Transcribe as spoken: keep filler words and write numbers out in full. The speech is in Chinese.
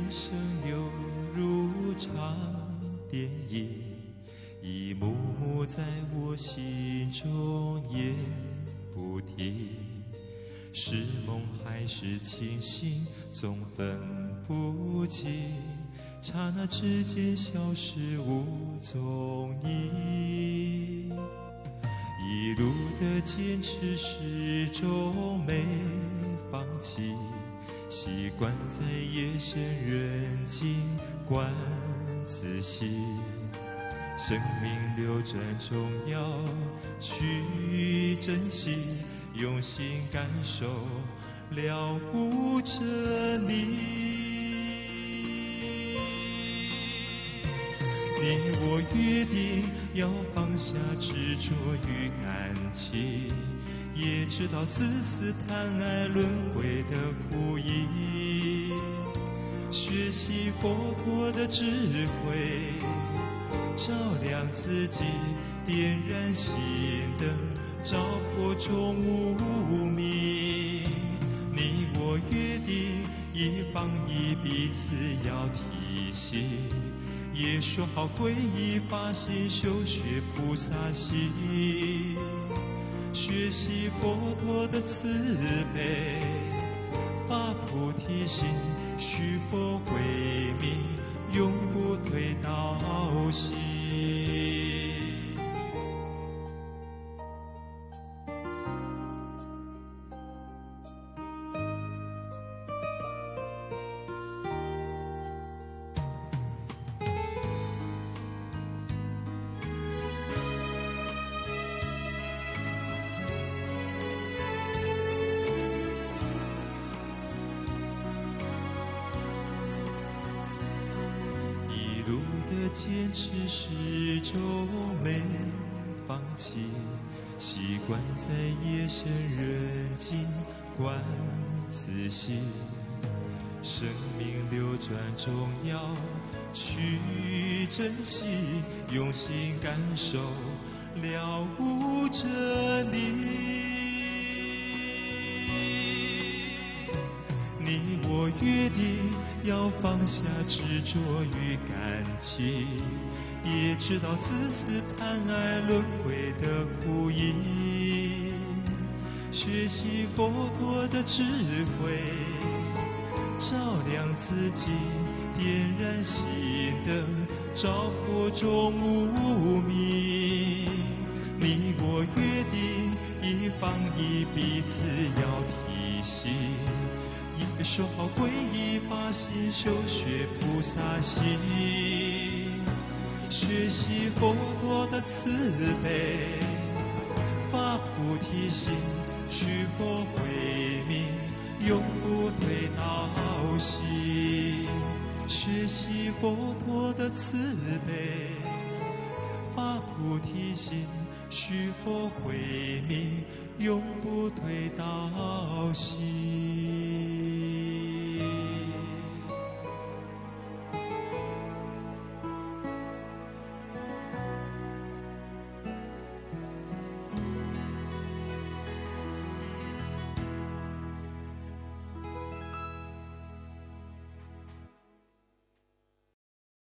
生犹如场电影，一幕幕在我心中演不停。是梦还是清醒，总分不清，刹那之间消失无踪影。一路的坚持始终没放弃，习惯在夜深人静观仔细，生命流转中要去珍惜，用心感受了悟着你。你我约定要放下执着与感情，也知道自私贪爱轮回的苦役，学习佛陀的智慧，照亮自己，点燃心灯，照破中无明。你我约定一方一彼此要提醒，也说好皈依发心修学菩萨行，学习佛陀的慈悲，发菩提心，续佛慧命，永不退道心。坚持始终没放弃，习惯在夜深人静观仔细，生命流转中要去珍惜，用心感受了悟着你。你我约定要放下执着与感情，也知道自私贪爱轮回的苦役，学习佛陀的智慧，照亮自己，点燃心灯，照破中无明。你我约定一方一彼此要提醒，也说好皈依发心修学菩萨行，学习佛陀的慈悲，发菩提心，续佛慧命，永不退道心。学习佛陀的慈悲，发菩提心，续佛慧命，永不退道心。